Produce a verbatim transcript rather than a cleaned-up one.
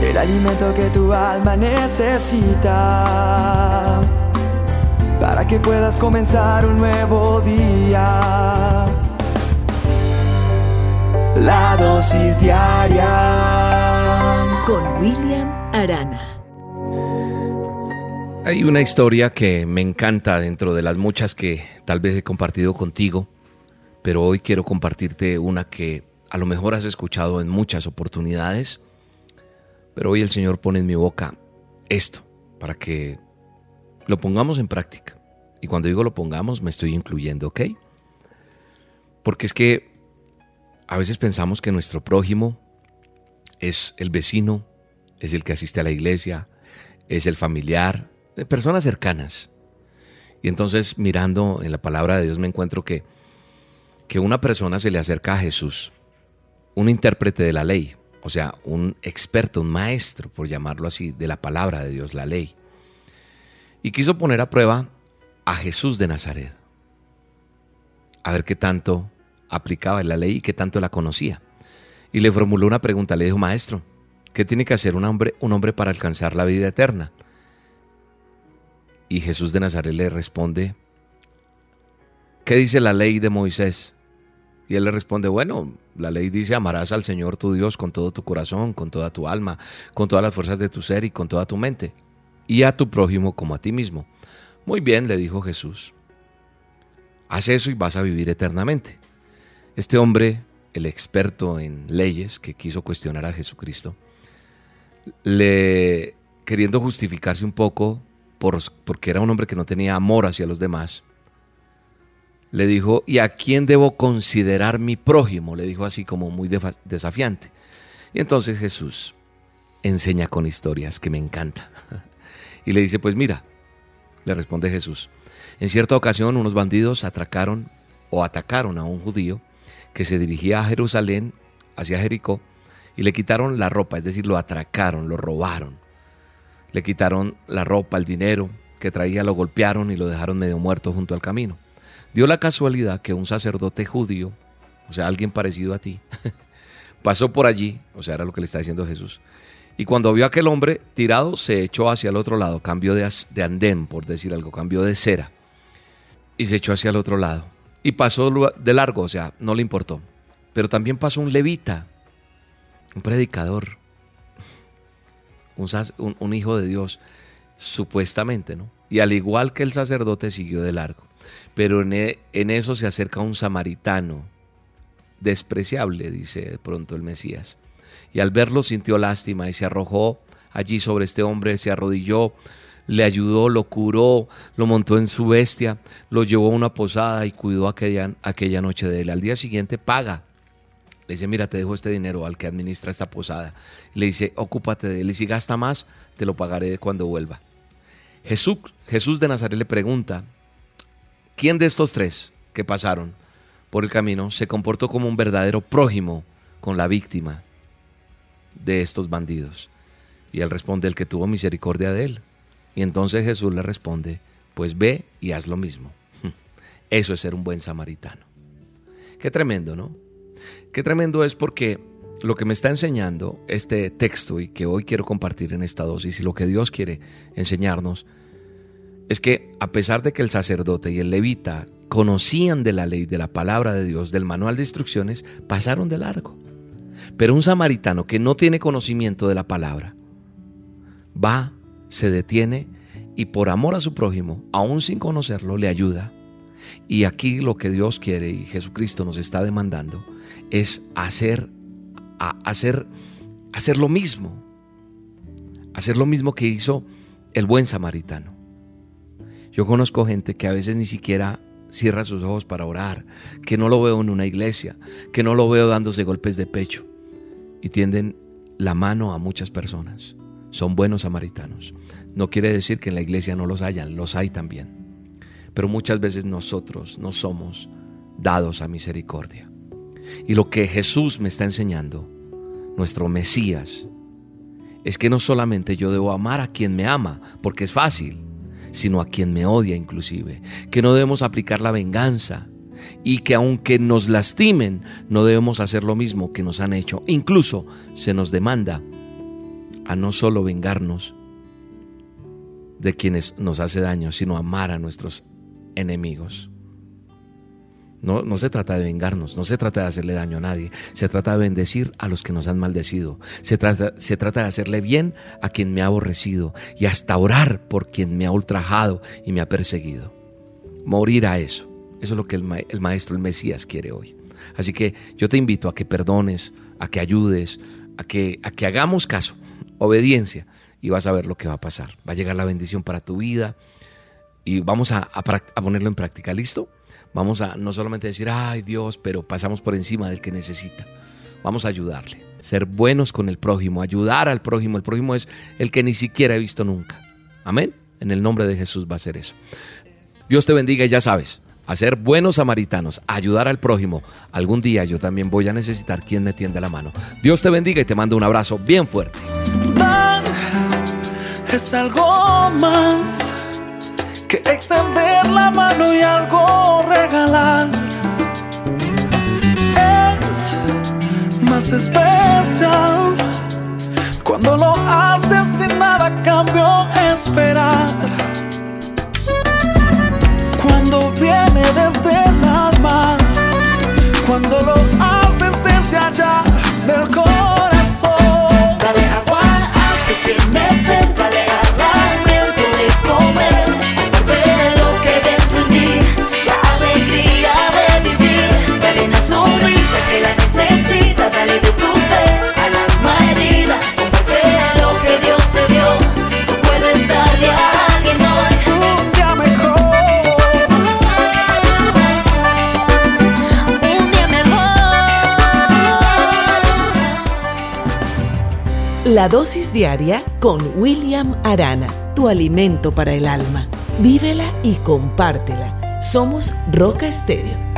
el alimento que tu alma necesita, para que puedas comenzar un nuevo día. La dosis diaria con William Arana. Hay una historia que me encanta dentro de las muchas que tal vez he compartido contigo, pero hoy quiero compartirte una que a lo mejor has escuchado en muchas oportunidades, pero hoy el Señor pone en mi boca esto para que lo pongamos en práctica. Y cuando digo lo pongamos, me estoy incluyendo, ¿ok? Porque es que a veces pensamos que nuestro prójimo es el vecino, es el que asiste a la iglesia, es el familiar, de personas cercanas. Y entonces, mirando en la palabra de Dios, me encuentro que, que una persona se le acerca a Jesús, un intérprete de la ley, o sea, un experto, un maestro, por llamarlo así, de la palabra de Dios, la ley. Y quiso poner a prueba a Jesús de Nazaret, a ver qué tanto aplicaba la ley y qué tanto la conocía. Y le formuló una pregunta, le dijo: maestro, ¿qué tiene que hacer un hombre, un hombre para alcanzar la vida eterna? Y Jesús de Nazaret le responde: ¿qué dice la ley de Moisés? Y él le responde: bueno, la ley dice: amarás al Señor tu Dios con todo tu corazón, con toda tu alma, con todas las fuerzas de tu ser y con toda tu mente, y a tu prójimo como a ti mismo. Muy bien, le dijo Jesús, haz eso y vas a vivir eternamente. Este hombre, el experto en leyes que quiso cuestionar a Jesucristo, le queriendo justificarse un poco por, porque era un hombre que no tenía amor hacia los demás, le dijo: ¿y a quién debo considerar mi prójimo? Le dijo así como muy desafiante. Y entonces Jesús enseña con historias que me encanta. Y le dice: pues mira, le responde Jesús, en cierta ocasión unos bandidos atracaron o atacaron a un judío que se dirigía a Jerusalén, hacia Jericó, y le quitaron la ropa, es decir, lo atracaron, lo robaron. Le quitaron la ropa, el dinero que traía, lo golpearon y lo dejaron medio muerto junto al camino. Dio la casualidad que un sacerdote judío, o sea, alguien parecido a ti, pasó por allí, o sea, era lo que le está diciendo Jesús, y cuando vio a aquel hombre tirado, se echó hacia el otro lado, cambió de, de andén, por decir algo, cambió de acera, y se echó hacia el otro lado. Y pasó de largo, o sea, no le importó. Pero también pasó un levita, un predicador, un, un, un hijo de Dios, supuestamente, ¿no? Y al igual que el sacerdote, siguió de largo. Pero en, e, en eso se acerca un samaritano, despreciable, dice de pronto el Mesías. Y al verlo sintió lástima y se arrojó allí sobre este hombre, se arrodilló, le ayudó, lo curó, lo montó en su bestia, lo llevó a una posada y cuidó aquella, aquella noche de él. Al día siguiente paga. Le dice: mira, te dejo este dinero al que administra esta posada. Le dice: ocúpate de él y si gasta más, te lo pagaré cuando vuelva. Jesús, Jesús de Nazaret le pregunta: ¿quién de estos tres que pasaron por el camino se comportó como un verdadero prójimo con la víctima de estos bandidos? Y él responde: el que tuvo misericordia de él. Y entonces Jesús le responde: pues ve y haz lo mismo. Eso es ser un buen samaritano. Qué tremendo, ¿no? Qué tremendo es, porque lo que me está enseñando este texto y que hoy quiero compartir en esta dosis, y lo que Dios quiere enseñarnos, es que a pesar de que el sacerdote y el levita conocían de la ley, de la palabra de Dios, del manual de instrucciones, pasaron de largo. Pero un samaritano que no tiene conocimiento de la palabra va, se detiene y por amor a su prójimo, aún sin conocerlo, le ayuda. Y aquí lo que Dios quiere y Jesucristo nos está demandando es hacer, a, hacer, hacer lo mismo, hacer lo mismo que hizo el buen samaritano. Yo conozco gente que a veces ni siquiera cierra sus ojos para orar, que no lo veo en una iglesia, que no lo veo dándose golpes de pecho y tienden la mano a muchas personas. Son buenos samaritanos. No quiere decir que en la iglesia no los hayan, los hay también. Pero muchas veces nosotros no somos dados a misericordia. Y lo que Jesús me está enseñando, nuestro Mesías, es que no solamente yo debo amar a quien me ama, porque es fácil, sino a quien me odia inclusive. Que no debemos aplicar la venganza y que aunque nos lastimen, no debemos hacer lo mismo que nos han hecho. Incluso se nos demanda a no solo vengarnos de quienes nos hace daño, sino amar a nuestros enemigos. No, no se trata de vengarnos, no se trata de hacerle daño a nadie, se trata de bendecir a los que nos han maldecido, se trata, se trata de hacerle bien a quien me ha aborrecido y hasta orar por quien me ha ultrajado y me ha perseguido. Morir a eso, eso es lo que el, ma- el Maestro, el Mesías quiere hoy. Así que yo te invito a que perdones, a que ayudes, a que, a que hagamos caso, obediencia, y vas a ver lo que va a pasar. Va a llegar la bendición para tu vida y vamos a, a, a ponerlo en práctica. ¿Listo? Vamos a no solamente decir, ay Dios, pero pasamos por encima del que necesita. Vamos a ayudarle, ser buenos con el prójimo, ayudar al prójimo. El prójimo es el que ni siquiera he visto nunca. Amén. En el nombre de Jesús va a ser eso. Dios te bendiga y ya sabes, a ser buenos samaritanos, a ayudar al prójimo. Algún día yo también voy a necesitar quien me tienda la mano. Dios te bendiga y te mando un abrazo bien fuerte. Dar es algo más que extender la mano y algo regalar. Es más especial cuando lo haces sin nada a cambio esperar. Cuando viene desde el alma, cuando lo haces desde allá del corazón. Dale agua al que tiene sed, dale alimento de comer. Comparte lo que dentro en ti, la alegría de vivir. Dale una sonrisa que la necesita, dale de tu fe al alma herida. Comparte lo que Dios te dio, tú puedes darle a alguien hoy un día mejor. La dosis diaria con William Arana, tu alimento para el alma. Vívela y compártela. Somos Roca Estéreo.